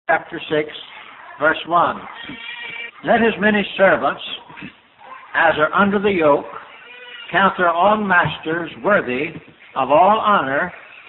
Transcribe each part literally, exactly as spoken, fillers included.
chapter six, verse one. Let as many servants as are under the yoke count their own masters worthy of all honor,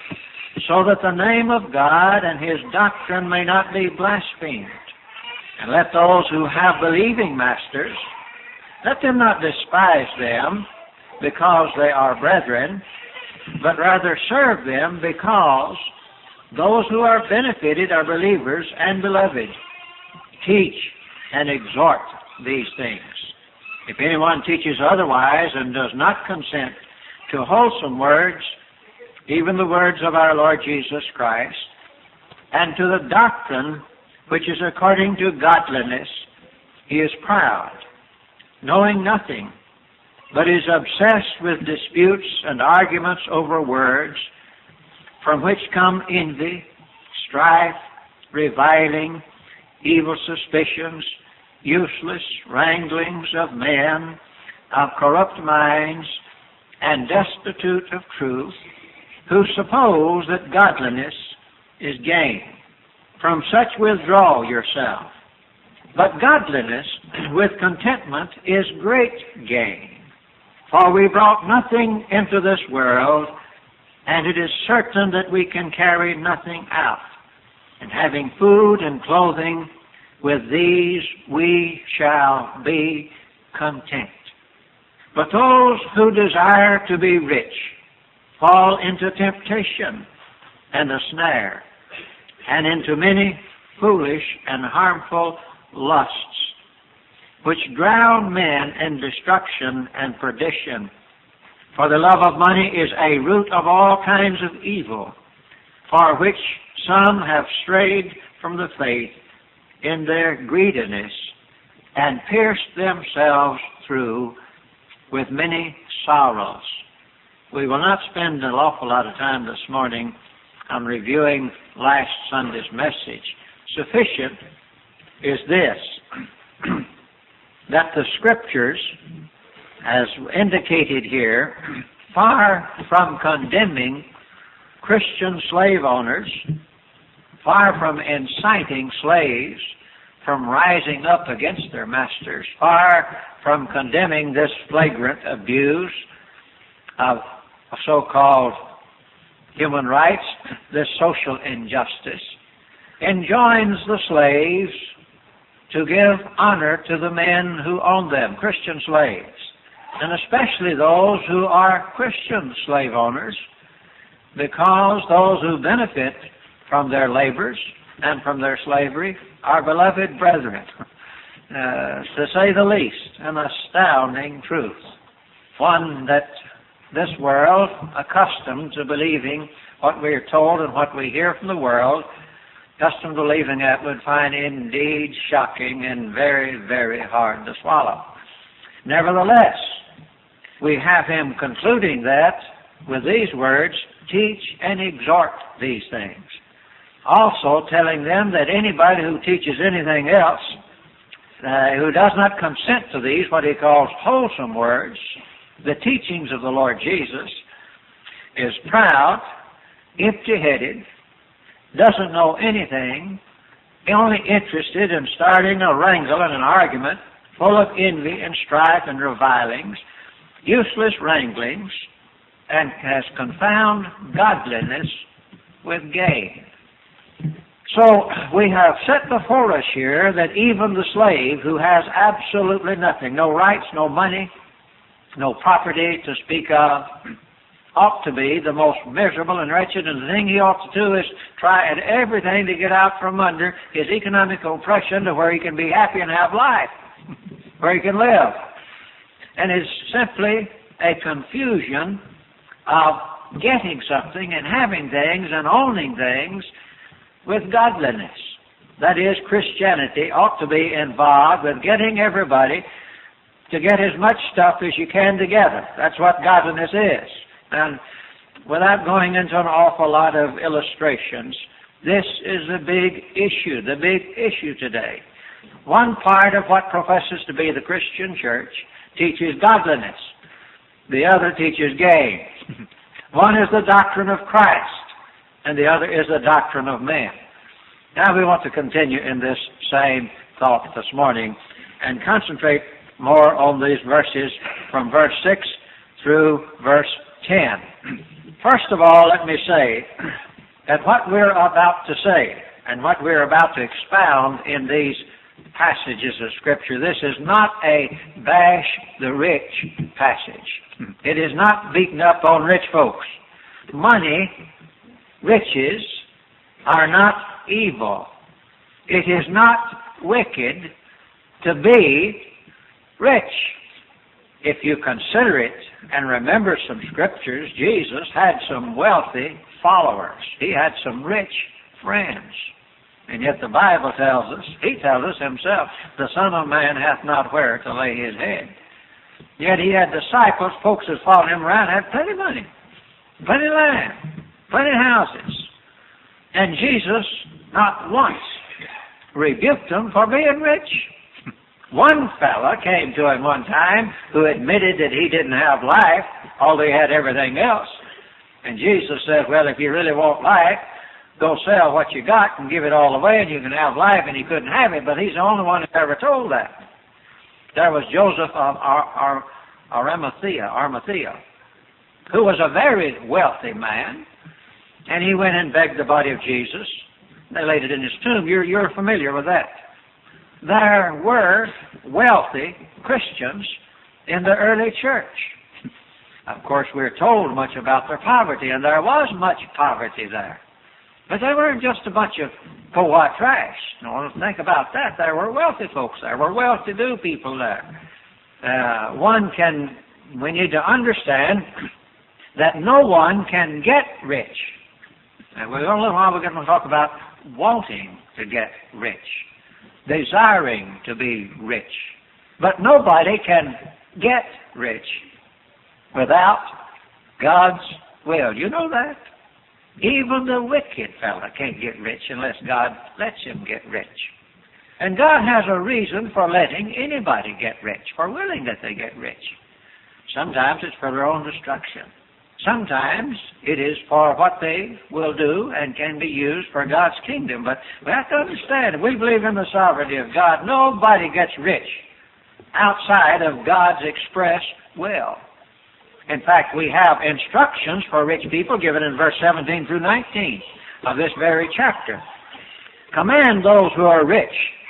so that the name of God and His doctrine may not be blasphemed. And let those who have believing masters, let them not despise them because they are brethren, but rather serve them because those who are benefited are believers and beloved. Teach and exhort these things. If anyone teaches otherwise and does not consent to wholesome words, even the words of our Lord Jesus Christ, and to the doctrine which is according to godliness, he is proud, knowing nothing, but is obsessed with disputes and arguments over words, from which come envy, strife, reviling, evil suspicions, useless wranglings of men, of corrupt minds, and destitute of truth, who suppose that godliness is gain. From such withdraw yourself. But godliness with contentment is great gain. For we brought nothing into this world, and it is certain that we can carry nothing out. And having food and clothing, with these we shall be content. But those who desire to be rich fall into temptation and a snare, and into many foolish and harmful lusts, which drown men in destruction and perdition. For the love of money is a root of all kinds of evil, for which some have strayed from the faith in their greediness, and pierced themselves through with many sorrows. We will not spend an awful lot of time this morning on reviewing last Sunday's message. Sufficient is this, that the Scriptures, as indicated here, far from condemning Christian slave owners, far from inciting slaves from rising up against their masters, far from condemning this flagrant abuse of so-called human rights, this social injustice, enjoins the slaves to give honor to the men who own them, Christian slaves, and especially those who are Christian slave owners, because those who benefit from their labors and from their slavery are beloved brethren. Uh, to say the least, an astounding truth. One that this world, accustomed to believing what we are told and what we hear from the world, accustomed to believing that, would find indeed shocking and very, very hard to swallow. Nevertheless, we have him concluding that with these words, teach and exhort these things. Also telling them that anybody who teaches anything else, uh, who does not consent to these, what he calls wholesome words, the teachings of the Lord Jesus, is proud, empty-headed, doesn't know anything, only interested in starting a wrangle and an argument full of envy and strife and revilings, useless wranglings, and has confounded godliness with gain. So we have set before us here that even the slave who has absolutely nothing, no rights, no money, no property to speak of, ought to be the most miserable and wretched, and the thing he ought to do is try at everything to get out from under his economic oppression to where he can be happy and have life, where he can live. And it's simply a confusion of getting something and having things and owning things with godliness. That is, Christianity ought to be involved with getting everybody to get as much stuff as you can together. That's what godliness is. And without going into an awful lot of illustrations, this is the big issue, the big issue today. One part of what professes to be the Christian church teaches godliness. The other teaches gain. One is the doctrine of Christ, and the other is the doctrine of men. Now we want to continue in this same thought this morning and concentrate more on these verses from verse six through verse ten. First of all, let me say that what we're about to say and what we're about to expound in these passages of Scripture, this is not a bash the rich passage. It is not beating up on rich folks. Money, riches, are not evil. It is not wicked to be rich. If you consider it and remember some Scriptures, Jesus had some wealthy followers. He had some rich friends. And yet the Bible tells us, He tells us Himself, the Son of Man hath not where to lay His head. Yet He had disciples, folks that followed Him around, had plenty of money, plenty of land, plenty of houses. And Jesus not once rebuked them for being rich. One fella came to Him one time who admitted that he didn't have life, although he had everything else. And Jesus said, well, if you really want life, go sell what you got and give it all away and you can have life. And he couldn't have it, but he's the only one who ever told that. There was Joseph of Ar- Ar- Arimathea, Arimathea, who was a very wealthy man, and he went and begged the body of Jesus. They laid it in his tomb. You're, you're familiar with that. There were wealthy Christians in the early church. Of course, we're told much about their poverty, and there was much poverty there. But they weren't just a bunch of po-what trash. No, think about that. There were wealthy folks there. There were well-to-do people there. Uh, one can, we need to understand that no one can get rich. And we're going to, while we're going to talk about wanting to get rich, desiring to be rich. But nobody can get rich without God's will. You know that? Even the wicked fella can't get rich unless God lets him get rich. And God has a reason for letting anybody get rich, for willing that they get rich. Sometimes it's for their own destruction. Sometimes it is for what they will do and can be used for God's kingdom. But we have to understand, if we believe in the sovereignty of God, nobody gets rich outside of God's express will. In fact, we have instructions for rich people given in verse seventeen through nineteen of this very chapter. Command those who are rich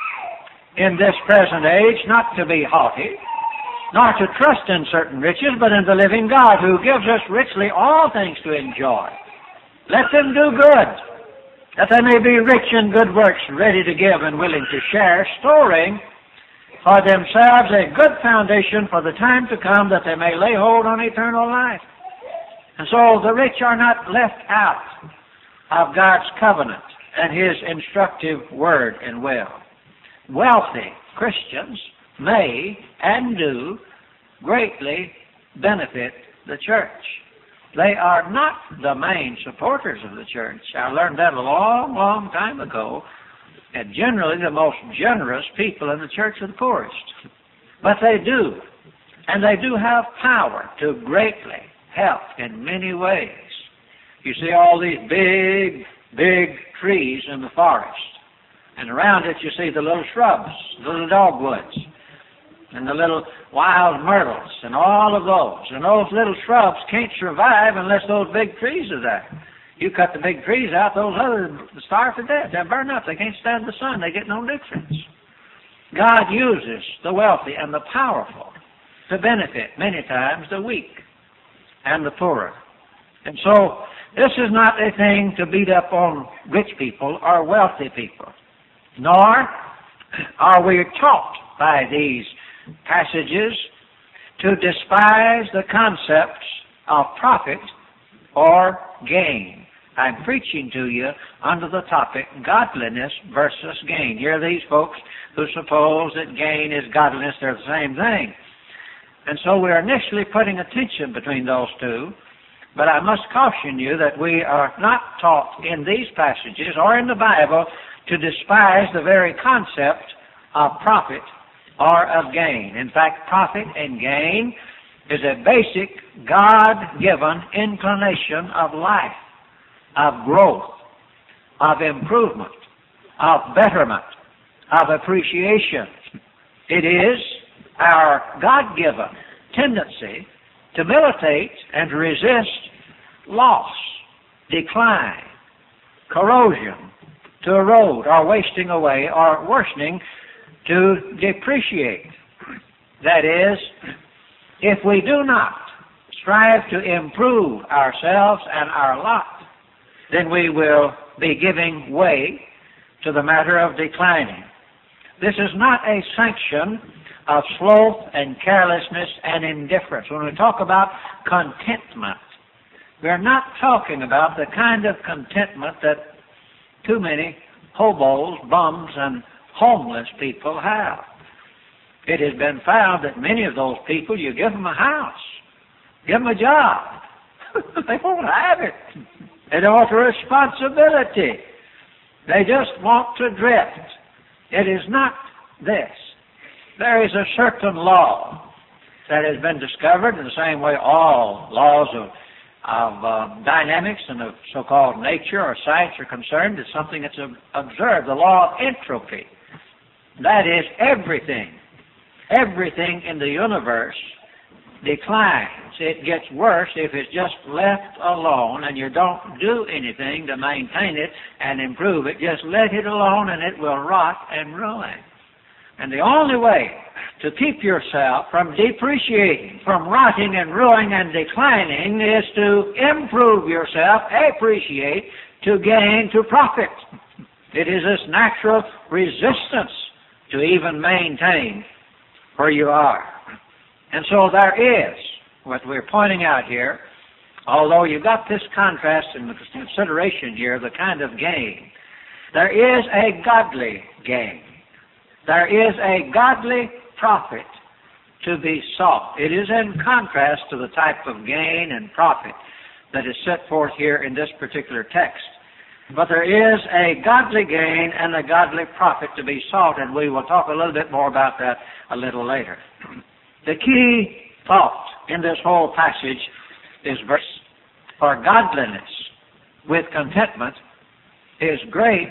in this present age not to be haughty, nor to trust in certain riches, but in the living God, who gives us richly all things to enjoy. Let them do good, that they may be rich in good works, ready to give and willing to share, storing for themselves a good foundation for the time to come, that they may lay hold on eternal life. And so the rich are not left out of God's covenant and His instructive word and will. Wealthy Christians may and do greatly benefit the church. They are not the main supporters of the church. I learned that a long, long time ago. And generally the most generous people in the church are the poorest. But they do. And they do have power to greatly help in many ways. You see all these big, big trees in the forest. And around it you see the little shrubs, the little dogwoods, and the little wild myrtles, and all of those. And those little shrubs can't survive unless those big trees are there. You cut the big trees out, those others starve to death. They burn up. They can't stand the sun. They get no nutrients. God uses the wealthy and the powerful to benefit, many times, the weak and the poor. And so, this is not a thing to beat up on rich people or wealthy people. Nor are we taught by these passages to despise the concepts of profit or gain. I'm preaching to you under the topic godliness versus gain. Here are these folks who suppose that gain is godliness. They're the same thing. And so we're initially putting a tension between those two. But I must caution you that we are not taught in these passages or in the Bible to despise the very concept of profit or of gain. In fact, profit and gain is a basic God-given inclination of life, of growth, of improvement, of betterment, of appreciation. It is our God-given tendency to militate and to resist loss, decline, corrosion, to erode or wasting away or worsening, to depreciate. That is, if we do not strive to improve ourselves and our lot, then we will be giving way to the matter of declining. This is not a sanction of sloth and carelessness and indifference. When we talk about contentment, we're not talking about the kind of contentment that too many hobos, bums, and homeless people have. It has been found that many of those people, you give them a house, give them a job, they won't have it. They don't want the responsibility. They just want to drift. It is not this. There is a certain law that has been discovered in the same way all laws of, of uh, dynamics and of so-called nature or science are concerned. It's something that's observed, the law of entropy. That is, everything, everything in the universe declines. It gets worse if it's just left alone and you don't do anything to maintain it and improve it. Just let it alone and it will rot and ruin. And the only way to keep yourself from depreciating, from rotting and ruining and declining is to improve yourself, appreciate, to gain, to profit. It is this natural resistance to even maintain where you are. And so there is, what we're pointing out here, although you've got this contrast in the consideration here, the kind of gain, there is a godly gain. There is a godly profit to be sought. It is in contrast to the type of gain and profit that is set forth here in this particular text. But there is a godly gain and a godly profit to be sought, and we will talk a little bit more about that a little later. The key thought in this whole passage is verse, for godliness with contentment is great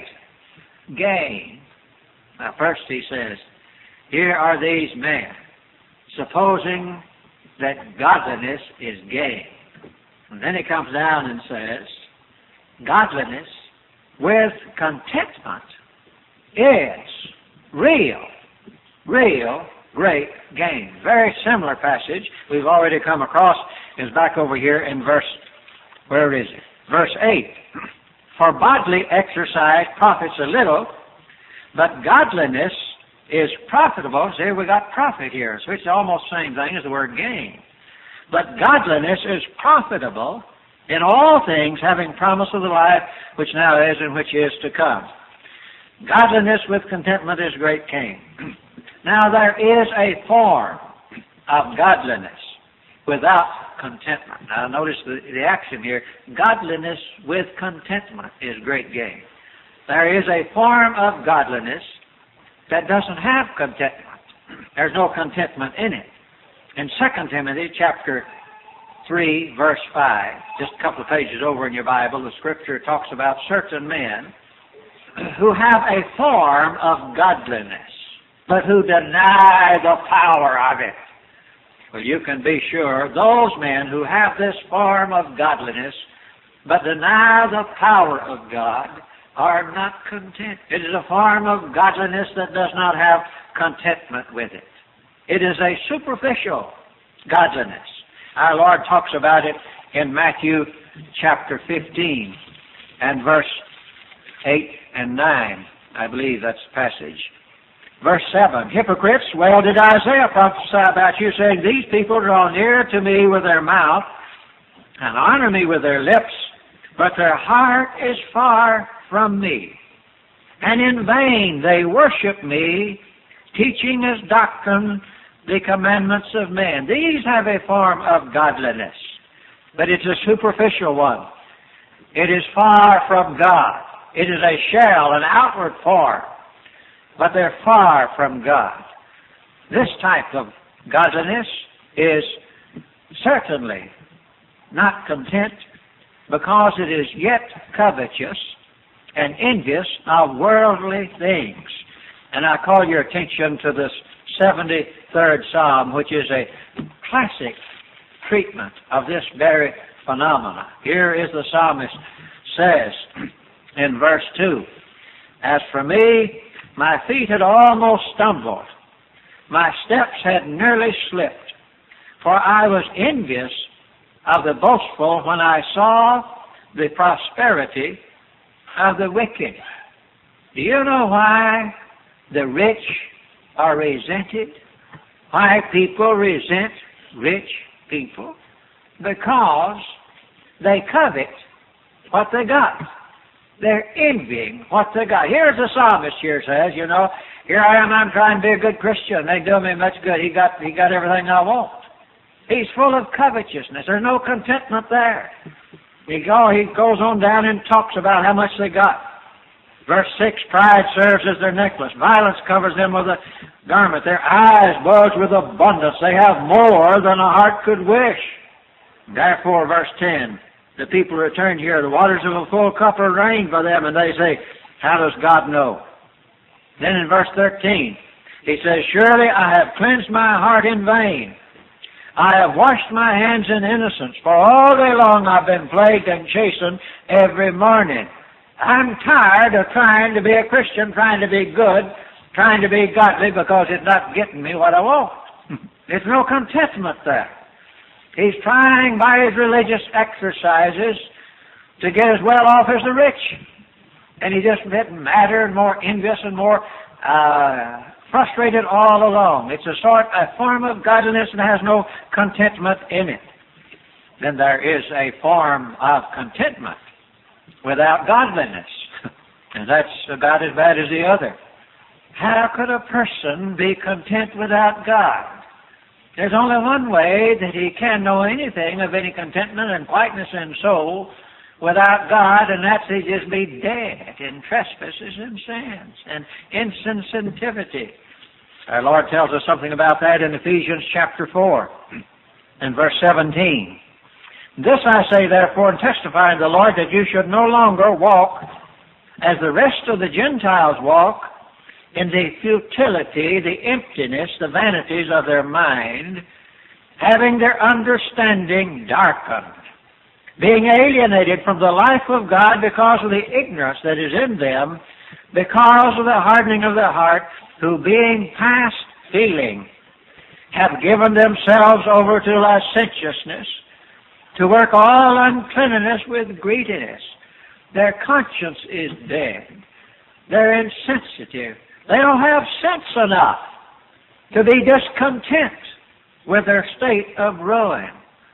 gain. Now first he says, here are these men, supposing that godliness is gain. And then he comes down and says, godliness with contentment is real, real great gain. Very similar passage we've already come across is back over here in verse, where is it? Verse eight. For bodily exercise profits a little, but godliness is profitable. See, we got profit here, so it's almost the same thing as the word gain. But godliness is profitable in all things, having promise of the life which now is and which is to come. Godliness with contentment is great gain. Now there is a form of godliness without contentment. Now notice the, the action here. Godliness with contentment is great gain. There is a form of godliness that doesn't have contentment. There's no contentment in it. In Second Timothy chapter three, verse five, just a couple of pages over in your Bible, the Scripture talks about certain men who have a form of godliness, but who deny the power of it. Well, you can be sure those men who have this form of godliness, but deny the power of God, are not content. It is a form of godliness that does not have contentment with it. It is a superficial godliness. Our Lord talks about it in Matthew chapter fifteen and verse eight and nine. I believe that's the passage. Verse seven, hypocrites, well did Isaiah prophesy about you, saying, these people draw near to me with their mouth and honor me with their lips, but their heart is far from me. And in vain they worship me, teaching as doctrine the commandments of men. These have a form of godliness, but it's a superficial one. It is far from God. It is a shell, an outward form, but they're far from God. This type of godliness is certainly not content because it is yet covetous and envious of worldly things. And I call your attention to this seventy-third Psalm, which is a classic treatment of this very phenomena. Here is the psalmist says in verse two, "As for me, my feet had almost stumbled. My steps had nearly slipped, for I was envious of the boastful when I saw the prosperity of the wicked." Do you know why the rich are resented? Why people resent rich people? Because they covet what they got. They're envying what they got. Here's the psalmist here says, you know, here I am, I'm trying to be a good Christian. They do me much good. He got, he got everything I want. He's full of covetousness. There's no contentment there. He, go, he goes on down and talks about how much they got. Verse six, "Pride serves as their necklace. Violence covers them with a garment. Their eyes bulge with abundance. They have more than a heart could wish." Therefore, verse ten, the people return here. "The waters of a full cup are rained by them," and they say, "How does God know?" Then in verse thirteen, he says, "Surely I have cleansed my heart in vain. I have washed my hands in innocence, for all day long I've been plagued and chastened every morning." I'm tired of trying to be a Christian, trying to be good, trying to be godly, because it's not getting me what I want. There's no contentment there. He's trying by his religious exercises to get as well off as the rich. And he's just getting madder and more envious and more uh, frustrated all along. It's a sort, a form of godliness that has no contentment in it. Then there is a form of contentment without godliness. And that's about as bad as the other. How could a person be content without God? There's only one way that he can know anything of any contentment and quietness in soul without God, and that's he just be dead in trespasses and sins and insensitivity. Our Lord tells us something about that in Ephesians chapter four and verse seventeen. "This I say therefore, and testify in the Lord, that you should no longer walk as the rest of the Gentiles walk, in the futility, the emptiness, the vanities of their mind, having their understanding darkened, being alienated from the life of God because of the ignorance that is in them, because of the hardening of their heart, who being past feeling, have given themselves over to licentiousness, to work all uncleanness with greediness." Their conscience is dead. They're insensitive. They don't have sense enough to be discontent with their state of ruin.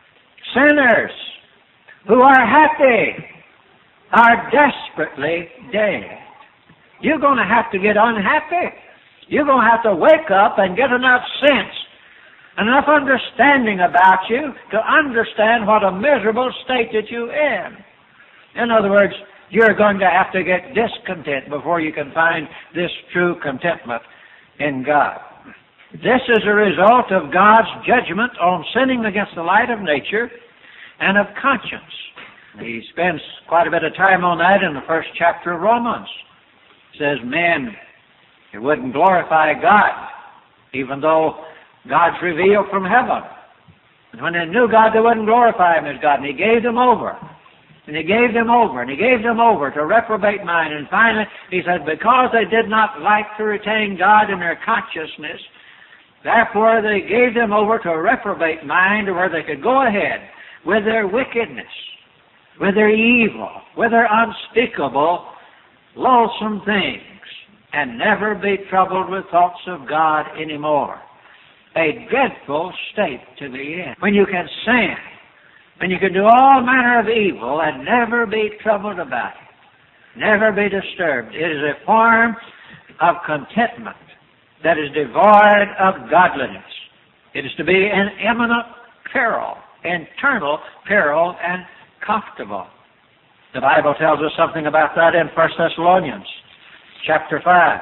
Sinners who are happy are desperately dead. You're going to have to get unhappy. You're going to have to wake up and get enough sense, enough understanding about you to understand what a miserable state that you're in. In other words, you're going to have to get discontent before you can find this true contentment in God. This is a result of God's judgment on sinning against the light of nature and of conscience. He spends quite a bit of time on that in the first chapter of Romans. It says men, it wouldn't glorify God, even though God's revealed from heaven. And when they knew God, they wouldn't glorify Him as God. And He gave them over. And He gave them over. And He gave them over to reprobate mind. And finally, He said, because they did not like to retain God in their consciousness, therefore they gave them over to a reprobate mind where they could go ahead with their wickedness, with their evil, with their unspeakable, loathsome things, and never be troubled with thoughts of God anymore. A dreadful state to be in. When you can sin, when you can do all manner of evil and never be troubled about it, never be disturbed. It is a form of contentment that is devoid of godliness. It is to be in imminent peril, internal peril, and comfortable. The Bible tells us something about that in First Thessalonians chapter five,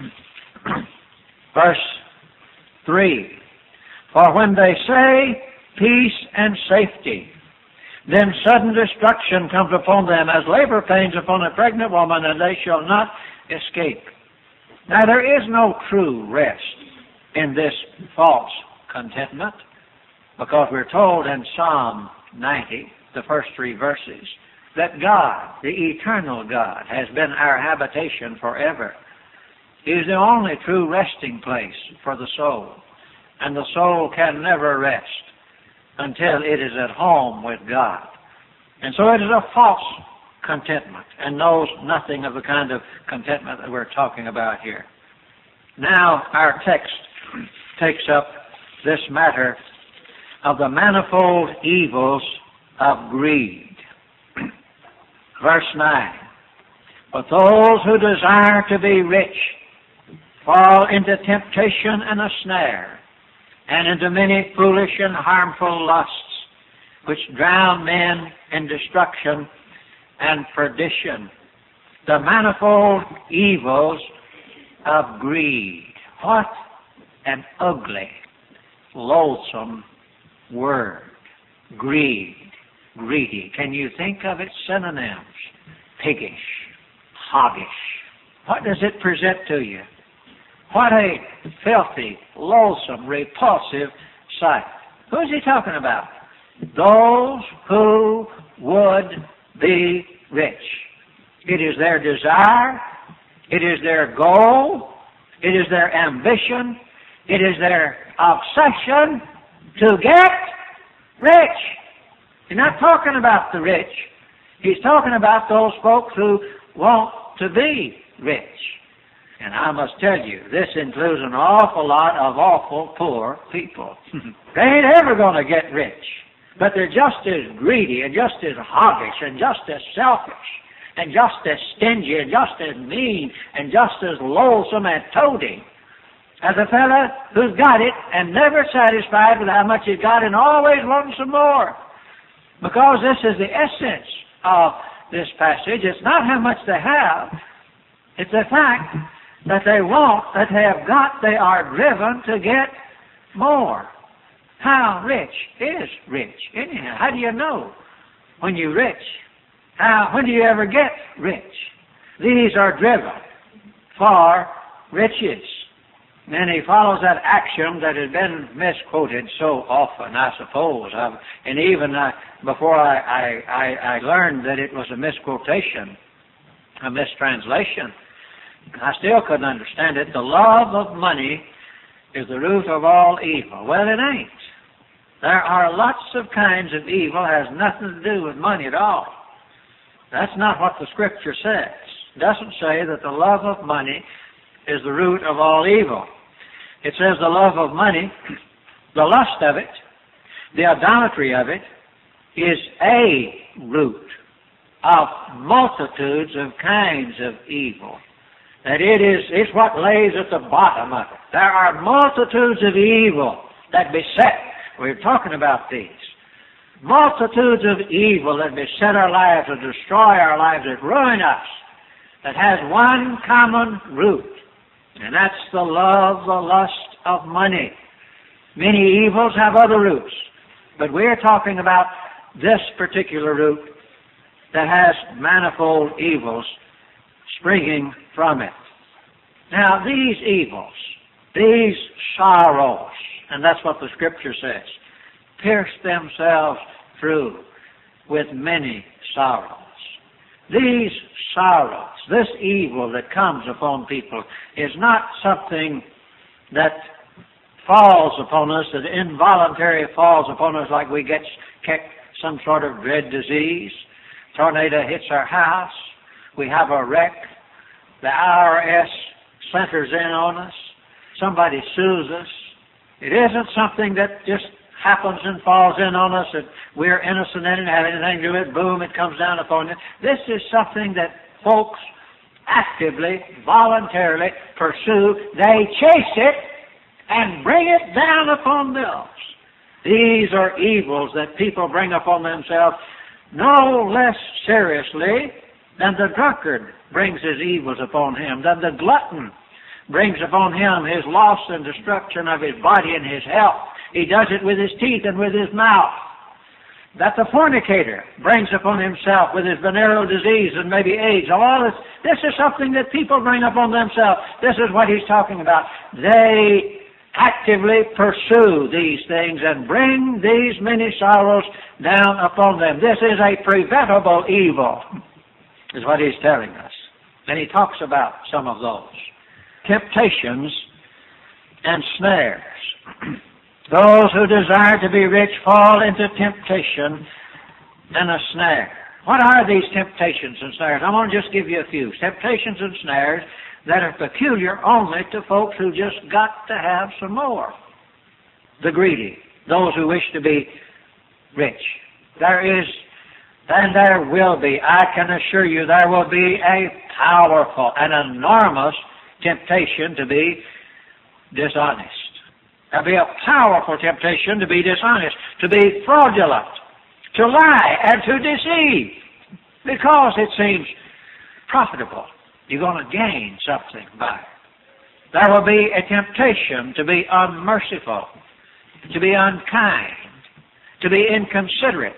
verse three. For when they say peace and safety, Then sudden destruction comes upon them as labor pains upon a pregnant woman, and they shall not escape. Now there is no true rest in this false contentment, because we're told in Psalm ninety, the first three verses, that God, the eternal God, has been our habitation forever. He is the only true resting place for the soul, and the soul can never rest until it is at home with God. And so it is a false contentment and knows nothing of the kind of contentment that we're talking about here. Now our text takes up this matter of the manifold evils of greed. Verse nine, but those who desire to be rich fall into temptation and a snare, and into many foolish and harmful lusts, which drown men in destruction and perdition. The manifold evils of greed. What an ugly, loathsome word. Greed. Greedy. Can you think of its synonyms? Piggish. Hoggish. What does it present to you? What a filthy, loathsome, repulsive sight. Who is he talking about? Those who would be rich. It is their desire. It is their goal. It is their ambition. It is their obsession to get rich. He's not talking about the rich. He's talking about those folks who want to be rich. And I must tell you, this includes an awful lot of awful poor people. They ain't ever going to get rich. But they're just as greedy and just as hoggish and just as selfish and just as stingy and just as mean and just as loathsome and toady as a fellow who's got it and never satisfied with how much he's got and always wanting some more. Because this is the essence of this passage. It's not how much they have. It's the fact that they want, that they have got, they are driven to get more. How rich is rich? Anyhow, how do you know when you're rich? How, when do you ever get rich? These are driven for riches. And he follows that axiom that has been misquoted so often, I suppose. I've, and even uh, before I, I, I, I learned that it was a misquotation, a mistranslation, I still couldn't understand it. The love of money is the root of all evil. Well, it ain't. There are lots of kinds of evil that has nothing to do with money at all. That's not what the Scripture says. It doesn't say that the love of money is the root of all evil. It says the love of money, the lust of it, the idolatry of it, is a root of multitudes of kinds of evil. That it is, it's what lays at the bottom of it. There are multitudes of evil that beset. We're talking about these. Multitudes of evil that beset our lives, that destroy our lives, that ruin us, that has one common root, and that's the love, the lust of money. Many evils have other roots, but we're talking about this particular root that has manifold evils springing from it. Now, these evils, these sorrows, and that's what the Scripture says, pierce themselves through with many sorrows. These sorrows, this evil that comes upon people, is not something that falls upon us, that involuntarily falls upon us like we get kicked some sort of dread disease. Tornado hits our house. We have a wreck. The I R S centers in on us. Somebody sues us. It isn't something that just happens and falls in on us that we're innocent in it and have anything to do with it. Boom, it comes down upon you. This is something that folks actively, voluntarily pursue. They chase it and bring it down upon themselves. These are evils that people bring upon themselves no less seriously than the drunkard brings his evils upon him, than the glutton brings upon him his loss and destruction of his body and his health. He does it with his teeth and with his mouth. that the fornicator brings upon himself with his venereal disease and maybe AIDS. All this, this is something that people bring upon themselves. This is what he's talking about. They actively pursue these things and bring these many sorrows down upon them. This is a preventable evil, is what he's telling us. And he talks about some of those. Temptations and snares. Those who desire to be rich fall into temptation and a snare. What are these temptations and snares? I want to just give you a few. Temptations and snares that are peculiar only to folks who just got to have some more. The greedy, those who wish to be rich. There is, and there will be, I can assure you, there will be a powerful and enormous temptation to be dishonest. There'll be a powerful temptation to be dishonest, to be fraudulent, to lie and to deceive, because it seems profitable. You're going to gain something by it. There will be a temptation to be unmerciful, to be unkind, to be inconsiderate.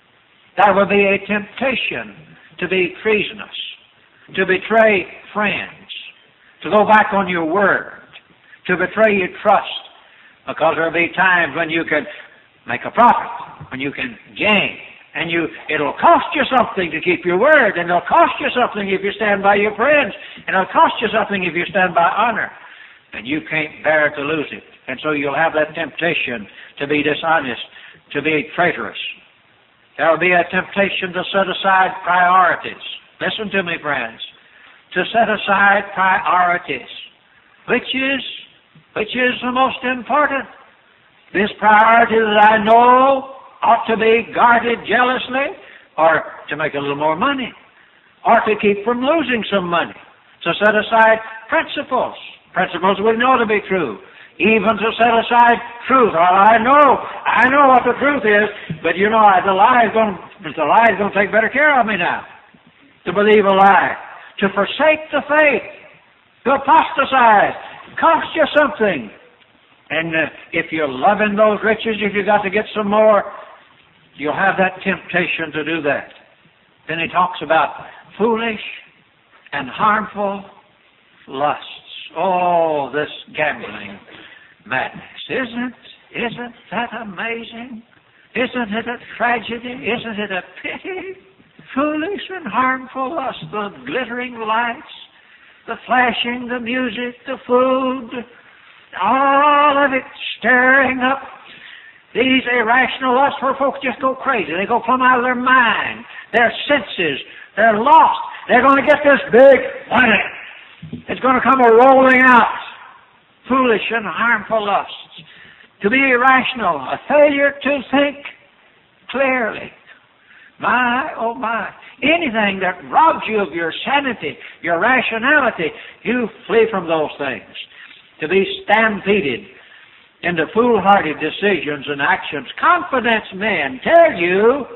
There will be a temptation to be treasonous, to betray friends, to go back on your word, to betray your trust, because there will be times when you can make a profit, when you can gain, and you it'll cost you something to keep your word, and it'll cost you something if you stand by your friends, and it'll cost you something if you stand by honor, and you can't bear to lose it. And so you'll have that temptation to be dishonest, to be traitorous. There will be a temptation to set aside priorities. Listen to me, friends. To set aside priorities, which is which is the most important. This priority that I know ought to be guarded jealously, or to make a little more money, or to keep from losing some money. To set aside principles, principles we know to be true. Even to set aside truth. Well, I know, I know what the truth is, but you know, the lie is going, the lie is going to take better care of me now. To believe a lie, to forsake the faith, to apostatize, cost you something. And uh, if you're loving those riches, if you've got to get some more, you'll have that temptation to do that. Then he talks about foolish and harmful lusts. Oh, this gambling madness. Isn't, isn't that amazing? Isn't it a tragedy? Isn't it a pity? Foolish and harmful lust, the glittering lights, the flashing, the music, the food, all of it stirring up these irrational lusts where folks just go crazy. They go plumb out of their mind. Their senses, they're lost. They're going to get this big money. It's going to come a rolling out. Foolish and harmful lusts. To be irrational, a failure to think clearly. My, oh my. Anything that robs you of your sanity, your rationality, you flee from those things. To be stampeded into foolhardy decisions and actions. Confidence men tell you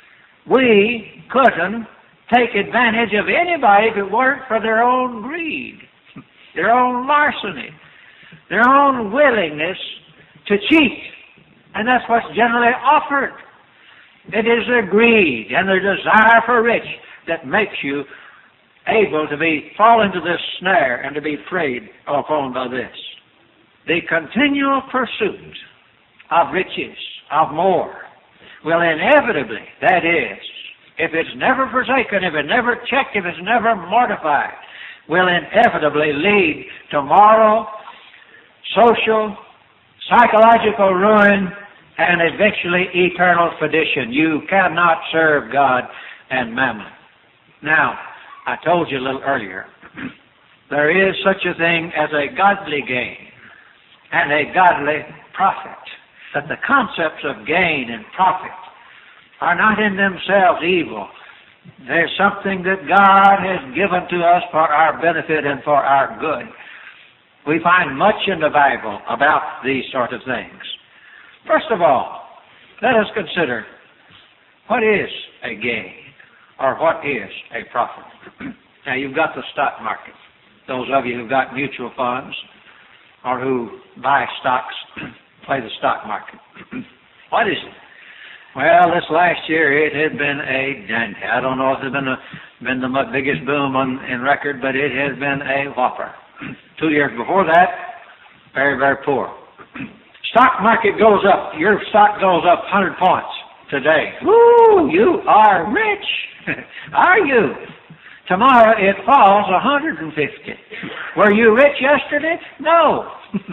we couldn't take advantage of anybody if it weren't for their own greed, their own larceny, their own willingness to cheat. And that's what's generally offered. It is their greed and their desire for rich that makes you able to be fall into this snare and to be preyed upon by this. The continual pursuit of riches, of more, will inevitably, that is, if it's never forsaken, if it's never checked, if it's never mortified, will inevitably lead to moral, social, psychological ruin, and eventually eternal perdition. You cannot serve God and mammon. Now, I told you a little earlier, there is such a thing as a godly gain and a godly profit. That the concepts of gain and profit are not in themselves evil. They're something that God has given to us for our benefit and for our good. We find much in the Bible about these sort of things. First of all, let us consider what is a gain or what is a profit. Now, you've got the stock market. Those of you who've got mutual funds or who buy stocks, play the stock market. What is it? Well, this last year it had been a dent. I don't know if it's been a, been the biggest boom on, in record, but it has been a whopper. Two years before that, very, very poor. Stock market goes up. Your stock goes up one hundred points today. Woo! You are rich. Are you? Tomorrow it falls one hundred fifty. Were you rich yesterday? No.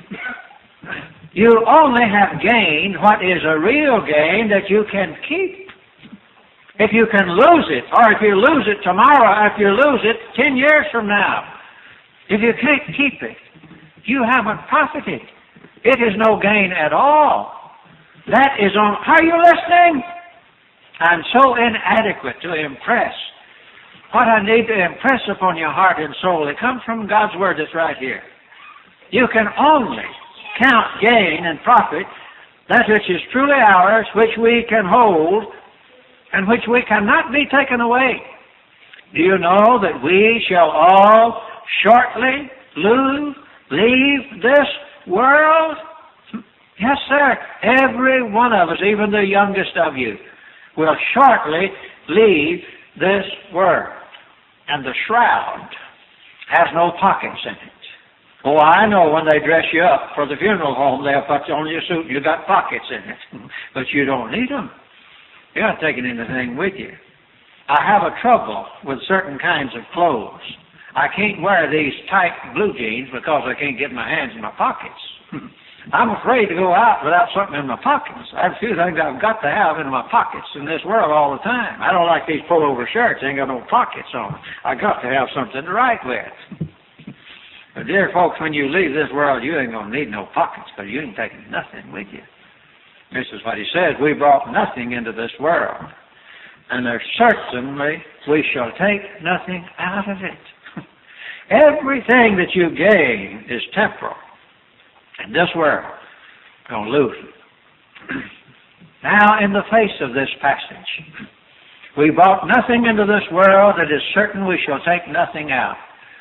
You only have gained what is a real gain that you can keep. If you can lose it, or if you lose it tomorrow, if you lose it ten years from now, if you can't keep it, you haven't profited. It is no gain at all. That is on... Are you listening? I'm so inadequate to impress what I need to impress upon your heart and soul. It comes from God's Word that's right here. You can only count gain and profit that which is truly ours, which we can hold, and which we cannot be taken away. Do you know that we shall all shortly lose, leave this world? Yes, sir. Every one of us, even the youngest of you, will shortly leave this world. And the shroud has no pockets in it. Oh, I know when they dress you up for the funeral home, they'll put on your suit and you got pockets in it. But you don't need them. You're not taking anything with you. I have a trouble with certain kinds of clothes. I can't wear these tight blue jeans because I can't get my hands in my pockets. I'm afraid to go out without something in my pockets. I have a few things I've got to have in my pockets in this world all the time. I don't like these pullover shirts. They ain't got no pockets on them. I got to have something to write with. But dear folks, when you leave this world, you ain't going to need no pockets because you ain't taking nothing with you. This is what he says. We brought nothing into this world. And there's certainly we shall take nothing out of it. Everything that you gain is temporal. In this world, you're going to lose it. Now, in the face of this passage, we brought nothing into this world, it is certain we shall take nothing out.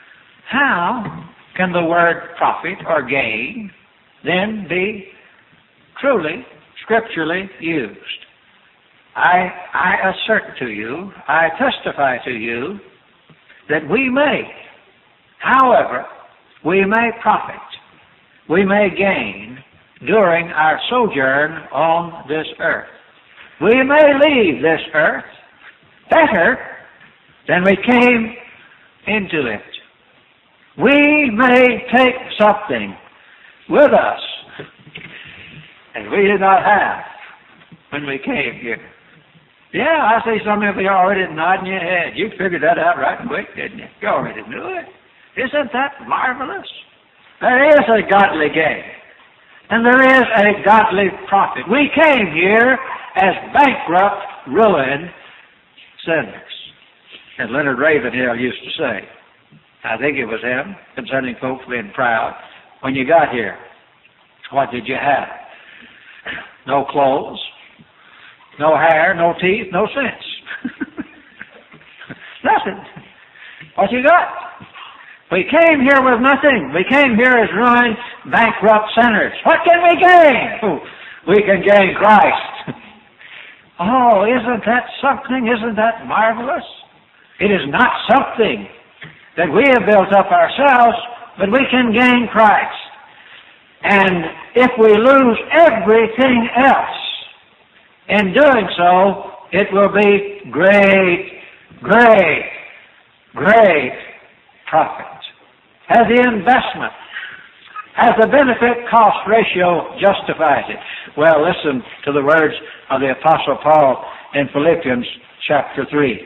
How can the word profit or gain then be truly, scripturally used? I, I assert to you, I testify to you, that we may, however, we may profit, we may gain during our sojourn on this earth. We may leave this earth better than we came into it. We may take something with us that we did not have when we came here. Yeah, I see some of you already nodding your head. You figured that out right quick, didn't you? You already knew it. Isn't that marvelous? There is a godly gain, and there is a godly profit. We came here as bankrupt, ruined sinners. And Leonard Ravenhill used to say, I think it was him, concerning folks being proud, when you got here, what did you have? No clothes, no hair, no teeth, no sense. Nothing. What you got? We came here with nothing. We came here as ruined, bankrupt sinners. What can we gain? We can gain Christ. Oh, isn't that something? Isn't that marvelous? It is not something that we have built up ourselves, but we can gain Christ. And if we lose everything else, in doing so, it will be great, great, great profit. As the investment, as the benefit-cost ratio justifies it. Well, listen to the words of the Apostle Paul in Philippians chapter three.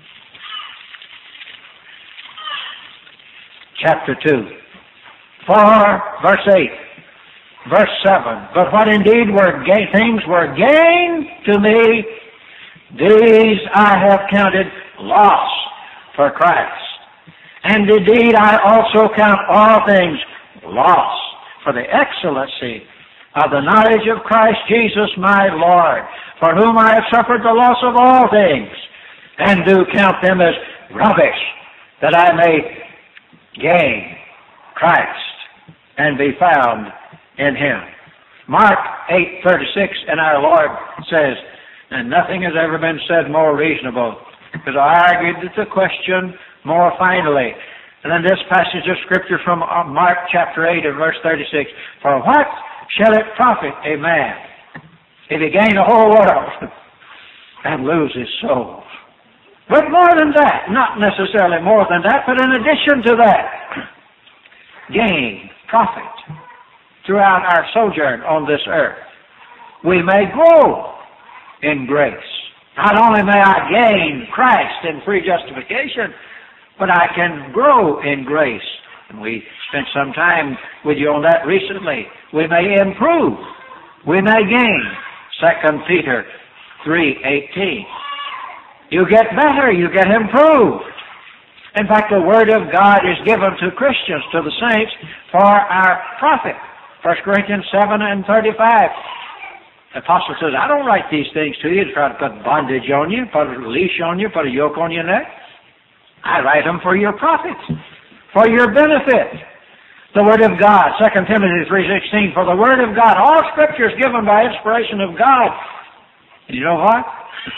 Chapter two. For, verse eight, verse seven, but what indeed were gain, things were gain to me, these I have counted loss for Christ. And indeed I also count all things loss for the excellency of the knowledge of Christ Jesus my Lord, for whom I have suffered the loss of all things, and do count them as rubbish, that I may gain Christ and be found in Him. Mark eight thirty-six, and our Lord says, And nothing has ever been said more reasonable, because I argued the question more finally. And then this passage of Scripture from Mark chapter eight and verse thirty-six, for what shall it profit a man if he gain the whole world and lose his soul? But more than that, not necessarily more than that, but in addition to that, gain, profit throughout our sojourn on this earth. We may grow in grace. Not only may I gain Christ in free justification, but I can grow in grace. And we spent some time with you on that recently. We may improve. We may gain. Second Peter three eighteen. You get better. You get improved. In fact, the Word of God is given to Christians, to the saints, for our profit. First Corinthians seven and thirty-five. The apostle says, I don't write these things to you to try to put bondage on you, put a leash on you, put a yoke on your neck. I write them for your profit, for your benefit. The Word of God, Second Timothy three sixteen, for the Word of God, all Scripture is given by inspiration of God. And you know what?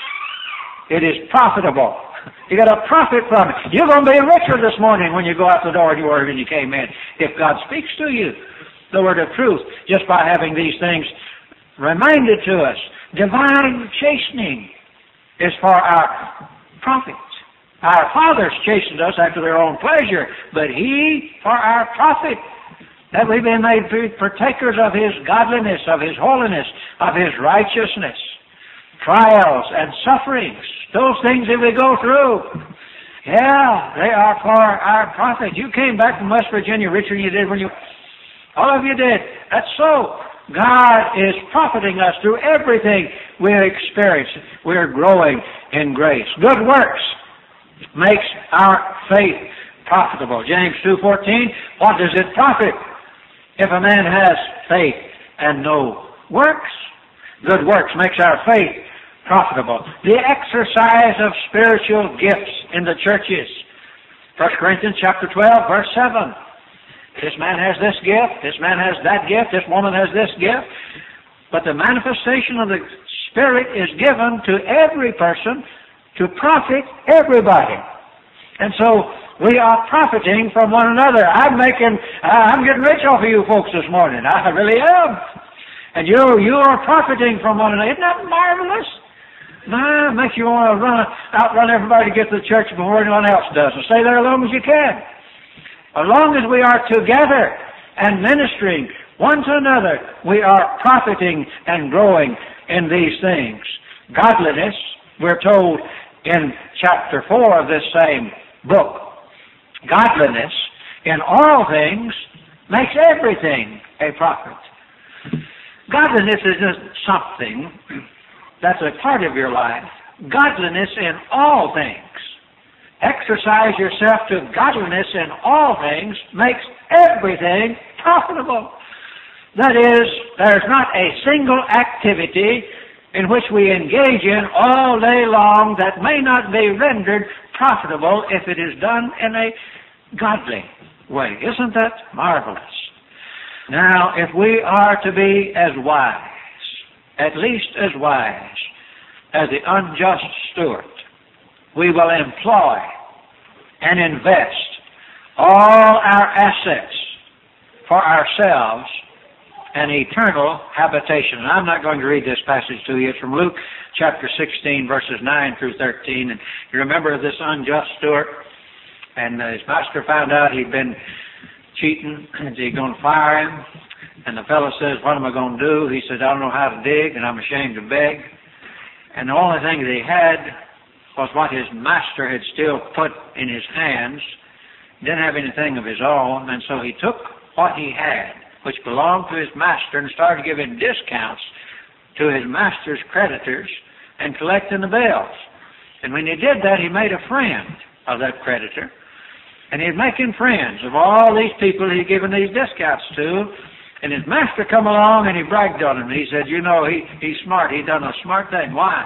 It is profitable. You got a profit from it. You're going to be richer this morning when you go out the door than you were when you came in, if God speaks to you the word of truth, just by having these things reminded to us. Divine chastening is for our profit. Our fathers chastened us after their own pleasure, but He for our profit, that we be made partakers of His godliness, of His holiness, of His righteousness. Trials and sufferings, those things that we go through, yeah, they are for our profit. You came back from West Virginia richer than you did when you... All of you did. That's so. God is profiting us through everything we're experiencing. We're growing in grace. Good works makes our faith profitable. James two fourteen, what does it profit if a man has faith and no works? Good works makes our faith profitable. The exercise of spiritual gifts in the churches. First Corinthians chapter twelve, verse seven. This man has this gift, this man has that gift, this woman has this gift. But the manifestation of the Spirit is given to every person to profit everybody. And so we are profiting from one another. I'm making, uh, I'm getting rich off of you folks this morning. I really am. And you, you are profiting from one another. Isn't that marvelous? Nah, it makes you want to run, outrun everybody to get to the church before anyone else does. And stay there as long as you can. As long as we are together and ministering one to another, we are profiting and growing in these things. Godliness, we're told in chapter four of this same book, godliness in all things makes everything a profit. Godliness isn't something that's a part of your life. Godliness in all things. Exercise yourself to godliness in all things makes everything profitable. That is, there's not a single activity in which we engage in all day long that may not be rendered profitable if it is done in a godly way. Isn't that marvelous? Now, if we are to be as wise, at least as wise, as the unjust steward, we will employ and invest all our assets for ourselves an eternal habitation. And I'm not going to read this passage to you. It's from Luke chapter sixteen, verses nine through thirteen. And you remember this unjust steward? And his master found out he'd been cheating. Is he going to fire him? And the fellow says, what am I going to do? He said, I don't know how to dig, and I'm ashamed to beg. And the only thing that he had was what his master had still put in his hands. Didn't have anything of his own, and so he took what he had, which belonged to his master, and started giving discounts to his master's creditors and collecting the bills. And when he did that, he made a friend of that creditor. And he's making friends of all these people he'd given these discounts to. And his master come along and he bragged on him. He said, you know, he, he's smart. He done a smart thing. Why?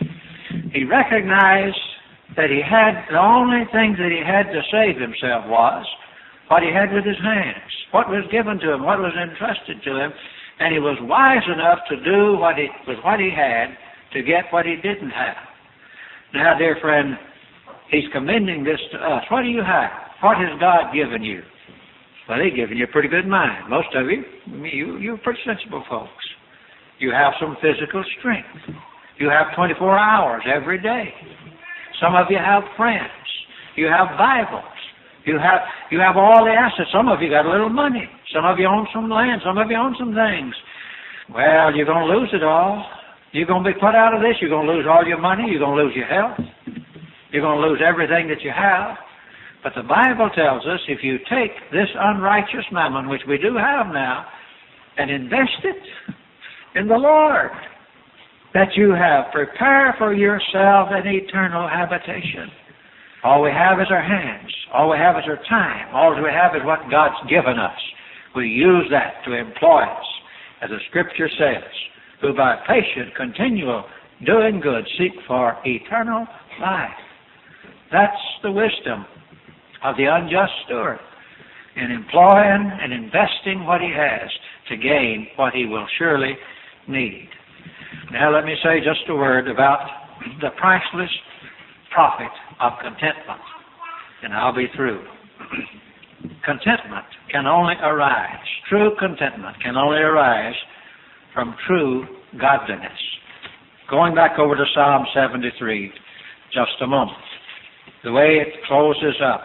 He recognized that he had, the only thing that he had to save himself was what he had with his hands, what was given to him, what was entrusted to him. And he was wise enough to do what he, with what he had to get what he didn't have. Now, dear friend, he's commending this to us. What do you have? What has God given you? Well, he's given you a pretty good mind. Most of you, you, you're pretty sensible folks. You have some physical strength. You have twenty-four hours every day. Some of you have friends. You have Bibles. You have you have all the assets. Some of you got a little money. Some of you own some land. Some of you own some things. Well, you're going to lose it all. You're going to be put out of this. You're going to lose all your money. You're going to lose your health. You're going to lose everything that you have. But the Bible tells us if you take this unrighteous mammon, which we do have now, and invest it in the Lord, that you have prepared for yourself an eternal habitation. All we have is our hands. All we have is our time. All we have is what God's given us. We use that to employ us. As the Scripture says, who by patient, continual doing good seek for eternal life. That's the wisdom of the unjust steward in employing and investing what he has to gain what he will surely need. Now let me say just a word about the priceless profit of contentment, and I'll be through. Contentment can only arise, true contentment can only arise from true godliness. Going back over to Psalm seventy-three, just a moment. The way it closes up.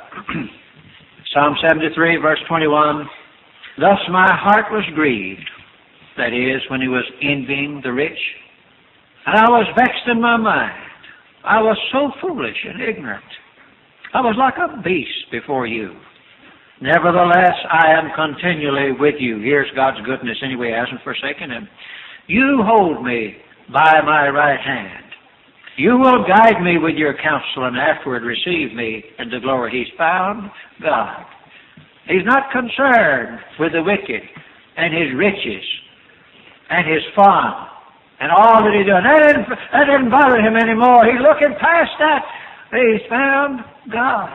Psalm seventy-three, verse twenty-one, thus my heart was grieved, that is, when he was envying the rich, and I was vexed in my mind. I was so foolish and ignorant. I was like a beast before you. Nevertheless, I am continually with you. Here's God's goodness anyway. He hasn't forsaken him. You hold me by my right hand. You will guide me with your counsel and afterward receive me into glory. He's found God. He's not concerned with the wicked and his riches and his fun and all that he's doing. That didn't, that didn't bother him anymore. He's looking past that. He's found God.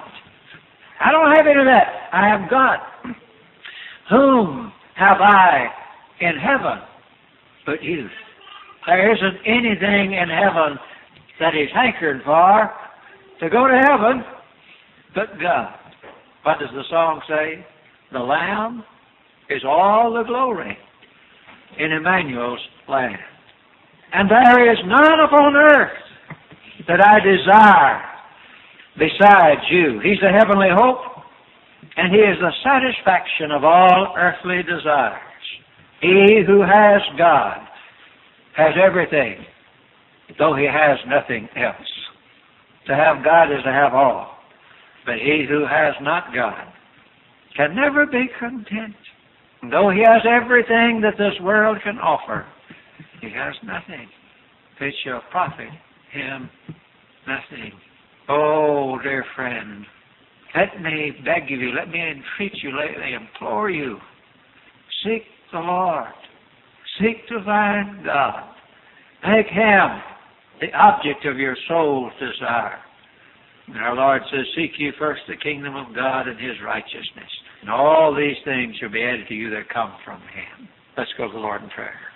I don't have any of that. I have God. Whom have I in heaven but you? There isn't anything in heaven that he's hankering for to go to heaven but God. What does the song say? The Lamb is all the glory in Emmanuel's land. And there is none upon earth that I desire besides you. He's the heavenly hope, and he is the satisfaction of all earthly desires. He who has God has everything, though he has nothing else. To have God is to have all. But he who has not God can never be content. Though he has everything that this world can offer, he has nothing which shall profit him nothing. Oh, dear friend, let me beg of you, let me entreat you, let me implore you, seek the Lord. Seek to find God. Make him the object of your soul's desire. And our Lord says, seek ye first the kingdom of God and his righteousness. And all these things shall be added to you that come from him. Let's go to the Lord in prayer.